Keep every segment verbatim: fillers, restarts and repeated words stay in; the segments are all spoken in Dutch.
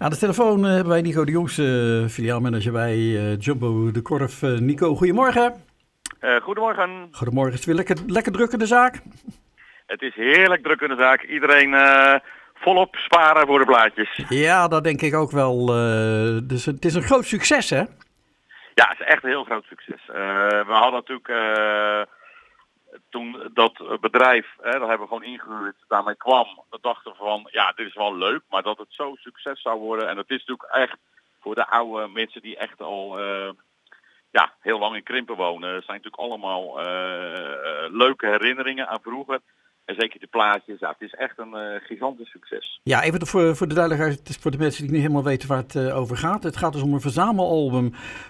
Aan de telefoon uh, hebben wij Nico de Jongste, uh, filiaalmanager bij uh, Jumbo de Korf. Uh, Nico, goedemorgen. Uh, goedemorgen. Goedemorgen. Is het weer lekker, lekker druk in de zaak? Het is heerlijk druk in de zaak. Iedereen uh, volop sparen voor de blaadjes. Ja, dat denk ik ook wel. Uh, dus het is een groot succes, hè? Ja, het is echt een heel groot succes. Uh, we hadden natuurlijk uh, toen dat bedrijf, hè, dat hebben we gewoon ingehuurd, daarmee kwam. We dachten van, ja, dit is wel leuk, maar dat het zo'n succes zou worden. En dat is natuurlijk echt voor de oude mensen die echt al uh, ja, heel lang in Krimpen wonen. Het zijn natuurlijk allemaal uh, leuke herinneringen aan vroeger. En zeker de plaatjes, ja, het is echt een uh, gigantisch succes. Ja, even voor, voor de duidelijkheid, voor de mensen die niet helemaal weten waar het uh, over gaat. Het gaat dus om een verzamelalbum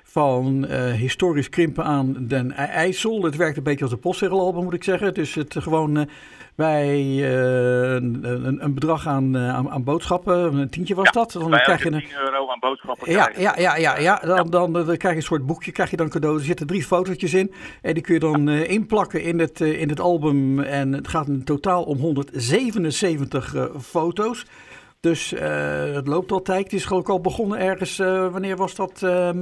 van uh, historisch Krimpen aan den IJssel. Het werkt een beetje als een postzegelalbum, moet ik zeggen. Dus het gewoon uh, bij uh, een, een bedrag aan, uh, aan, aan boodschappen, een tientje was ja, dat. Dan bij krijg je tien euro aan boodschappen ja, krijgen. Ja, ja, ja, ja. Dan, dan, dan, dan krijg je een soort boekje, krijg je dan cadeau. Er zitten drie fotootjes in en die kun je dan uh, inplakken in het, uh, in het album. En het gaat in totaal om honderdzevenenzeventig uh, foto's. Dus uh, het loopt altijd. Het is geloof ik al begonnen ergens, uh, wanneer was dat?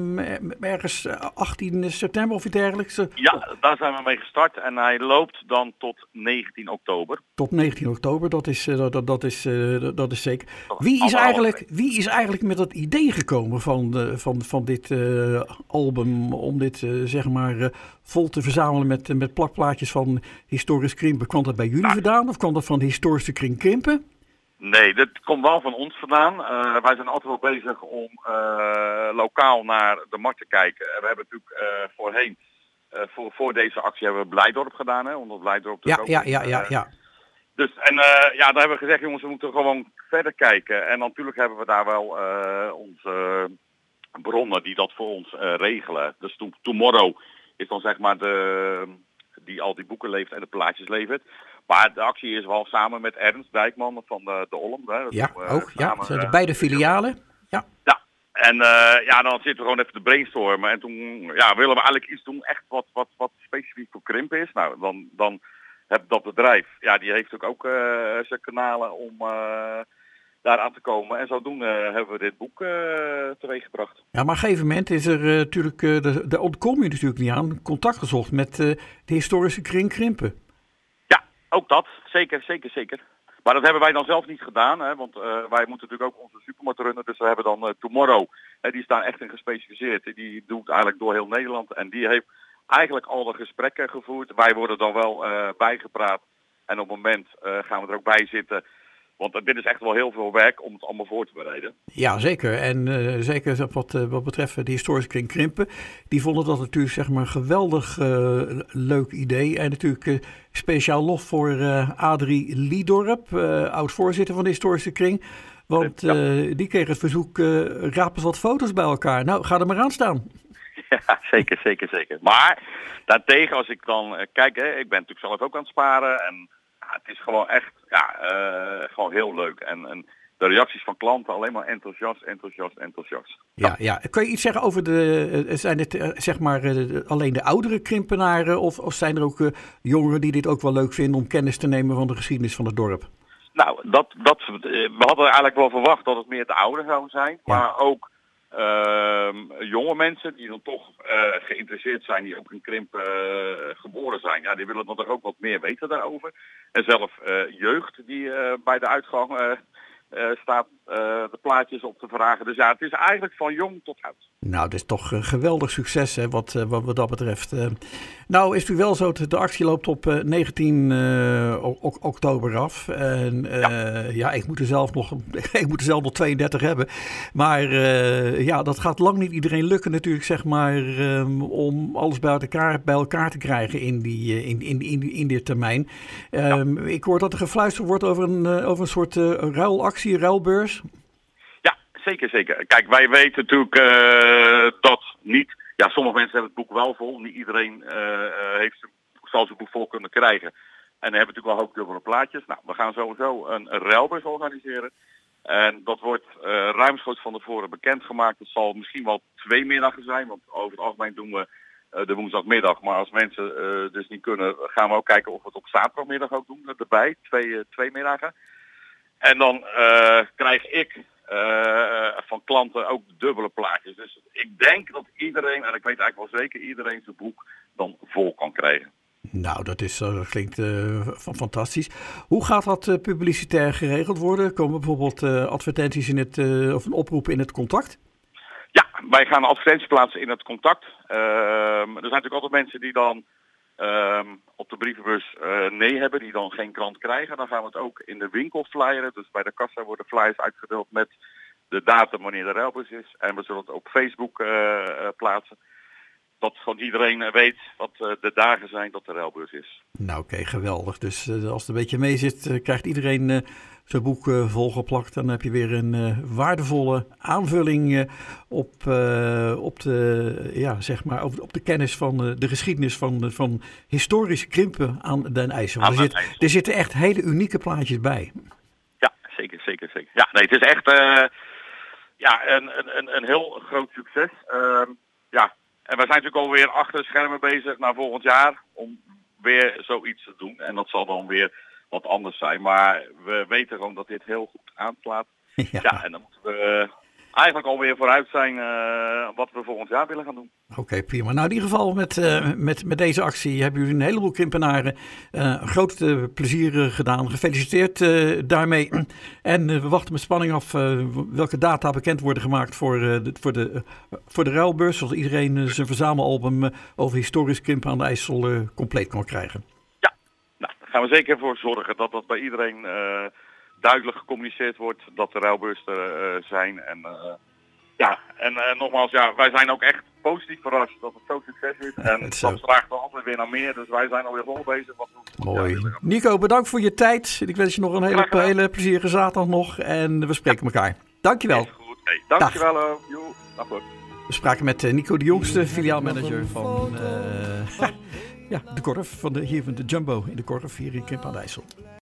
Uh, ergens achttien september of iets dergelijks? Ja, daar zijn we mee gestart en hij loopt dan tot negentien oktober. Tot negentien oktober, dat is, uh, dat, dat, is, uh, dat is zeker. Wie is, eigenlijk, wie is eigenlijk met dat idee gekomen van, uh, van, van dit uh, album, om dit uh, zeg maar uh, vol te verzamelen met, uh, met plakplaatjes van historisch Krimpen? Kwam dat bij jullie nou, vandaan of kwam dat van de historische kring Krimpen? Nee, dat komt wel van ons vandaan. Uh, wij zijn altijd wel bezig om uh, lokaal naar de markt te kijken. We hebben natuurlijk uh, voorheen, uh, voor, voor deze actie hebben we Blijdorp gedaan, hè, omdat Blijdorp ja, ja, ja, ja, ja. Dus en uh, ja, daar hebben we gezegd, jongens, we moeten gewoon verder kijken. En natuurlijk hebben we daar wel uh, onze bronnen die dat voor ons uh, regelen. Dus to- Tomorrow is dan zeg maar de die al die boeken levert en de plaatjes levert. Maar de actie is wel samen met Ernst Dijkman van de, de Olm. Hè. Ja, we, ook. samen, Ja, zijn de beide filialen. Ja. Ja. En uh, ja, dan zitten we gewoon even te brainstormen. En toen ja, willen we eigenlijk iets doen echt wat, wat, wat specifiek voor Krimpen is. Nou, dan, dan heb dat bedrijf, ja, die heeft ook, ook uh, zijn kanalen om uh, daar aan te komen. En zodoende uh, hebben we dit boek uh, teweeggebracht. Ja, maar op een gegeven moment is er uh, natuurlijk, uh, de, daar ontkom je natuurlijk niet aan, contact gezocht met uh, de historische kring Krimpen. Ja, ook dat. Zeker, zeker, zeker. Maar dat hebben wij dan zelf niet gedaan, hè, want uh, wij moeten natuurlijk ook onze supermarkt runnen. Dus we hebben dan uh, Tomorrow, hè, die staan echt in gespecialiseerd. Die doet eigenlijk door heel Nederland en die heeft eigenlijk al de gesprekken gevoerd. Wij worden dan wel uh, bijgepraat en op het moment uh, gaan we er ook bij zitten. Want dit is echt wel heel veel werk om het allemaal voor te bereiden. Ja, zeker. En uh, zeker wat, uh, wat betreft de historische kring Krimpen. Die vonden dat natuurlijk zeg maar een geweldig uh, leuk idee. En natuurlijk uh, speciaal lof voor uh, Adrie Liedorp, uh, oud-voorzitter van de historische kring. Want uh, die kreeg het verzoek, uh, raap eens wat foto's bij elkaar. Nou, ga er maar aan staan. Ja, zeker, zeker, zeker. Maar daartegen, als ik dan uh, kijk, hè, ik ben natuurlijk zelf ook aan het sparen. En ja, het is gewoon echt ja, uh, gewoon heel leuk. En, en de reacties van klanten alleen maar enthousiast, enthousiast, enthousiast. Ja, ja. Kun je iets zeggen over de, uh, zijn het uh, zeg maar uh, alleen de oudere krimpenaren of, of zijn er ook uh, jongeren die dit ook wel leuk vinden om kennis te nemen van de geschiedenis van het dorp? Nou, dat, dat, we hadden eigenlijk wel verwacht dat het meer de ouderen zouden zijn, ja. Maar ook uh, jonge mensen die dan toch uh, geïnteresseerd zijn, die ook in Krimpen uh, geboren zijn. Ja, die willen dan toch ook wat meer weten daarover. En zelf uh, jeugd die uh, bij de uitgang uh, uh, staat uh, de plaatjes op te vragen. Dus ja, het is eigenlijk van jong tot oud. Nou, dat is toch een geweldig succes hè, wat, wat, wat dat betreft. Uh, nou is het wel zo, de actie loopt op uh, negentien uh, oktober af. En uh, ja. ja, ik moet er zelf nog, ik moet er zelf nog tweeëndertig hebben. Maar uh, ja, dat gaat lang niet iedereen lukken natuurlijk, zeg maar, um, om alles bij elkaar, bij elkaar te krijgen in die, in, in, in, in dit termijn. Um, ja. Ik hoor dat er gefluisterd wordt over een, uh, over een soort uh, ruilactie, ruilbeurs. Zeker, zeker. Kijk, wij weten natuurlijk uh, dat niet. Ja, sommige mensen hebben het boek wel vol. Niet iedereen uh, heeft, zal zijn boek vol kunnen krijgen. En dan hebben we natuurlijk wel hoogdubbele plaatjes. Nou, we gaan sowieso een, een ruilbeurs organiseren. En dat wordt uh, ruimschoots van tevoren bekendgemaakt. Het zal misschien wel twee middagen zijn. Want over het algemeen doen we uh, de woensdagmiddag. Maar als mensen uh, dus niet kunnen, gaan we ook kijken of we het op zaterdagmiddag ook doen. Erbij, twee, uh, twee middagen. En dan uh, krijg ik... Uh, klanten ook dubbele plaatjes. Dus ik denk dat iedereen, en ik weet eigenlijk wel zeker, iedereen zijn boek dan vol kan krijgen. Nou, dat, is, dat klinkt uh, fantastisch. Hoe gaat dat uh, publicitair geregeld worden? Komen bijvoorbeeld uh, advertenties in het, uh, of een oproep in het contact? Ja, wij gaan advertenties plaatsen in het contact. Uh, er zijn natuurlijk altijd mensen die dan uh, op de brievenbus uh, nee hebben, die dan geen krant krijgen. Dan gaan we het ook in de winkel flyeren. Dus bij de kassa worden flyers uitgedeeld met de datum wanneer de ruilbus is. En we zullen het op Facebook uh, uh, plaatsen. Dat gewoon iedereen weet wat uh, de dagen zijn dat de ruilbeurs is. Nou oké, okay, geweldig. Dus uh, als het een beetje mee zit, uh, krijgt iedereen uh, zijn boek uh, volgeplakt. Dan heb je weer een uh, waardevolle aanvulling uh, op, uh, op, de, ja, zeg maar, op, op de kennis van uh, de geschiedenis van, uh, van historische krimpen aan Den IJssel. Er, zit, er zitten echt hele unieke plaatjes bij. Ja, zeker, zeker, zeker. Ja, nee, het is echt uh, ja, een, een, een heel groot succes. Uh, ja. En wij zijn natuurlijk alweer achter de schermen bezig naar volgend jaar om weer zoiets te doen. En dat zal dan weer wat anders zijn. Maar we weten gewoon dat dit heel goed aanslaat. Ja, ja en dan moeten we uh, eigenlijk alweer vooruit zijn uh, wat we volgend jaar willen gaan doen. Oké, okay, prima. Nou, in ieder geval met, uh, met, met deze actie hebben jullie een heleboel krimpenaren uh, groot uh, plezier uh, gedaan. Gefeliciteerd uh, daarmee. En uh, we wachten met spanning af uh, welke data bekend worden gemaakt voor, uh, de, voor, de, uh, voor de ruilbeurs. Zodat iedereen uh, zijn verzamelalbum uh, over historisch krimpen aan de IJssel uh, compleet kan krijgen. Ja, nou, daar gaan we zeker voor zorgen dat dat bij iedereen uh, duidelijk gecommuniceerd wordt. Dat de ruilbeurs er uh, zijn. En uh, ja, en uh, nogmaals, ja, wij zijn ook echt positief verrast dat het zo succes is. En dat vraagt dan altijd weer naar meer. Dus wij zijn alweer vol bezig. Wat we Mooi. Ja, Nico, bedankt voor je tijd. Ik wens je nog een hele, hele plezierige zaterdag nog. En we spreken elkaar. Dankjewel. Is goed. Hey, dankjewel. Dag. Jo, dag hoor. We spraken met uh, Nico de Jongste, filiaalmanager van uh, ja, de Korf. Van de, hier van de Jumbo in de Korf hier in Krimpen aan de IJssel.